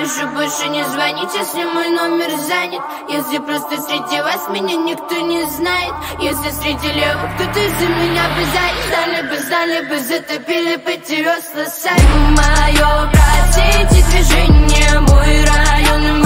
напишу, больше не звонить, если мой номер занят. Если просто среди вас меня никто не знает. Если среди левых кто-то за меня бы знали бы, затопили, потерял слосами. Мое братья, эти движения, мой район.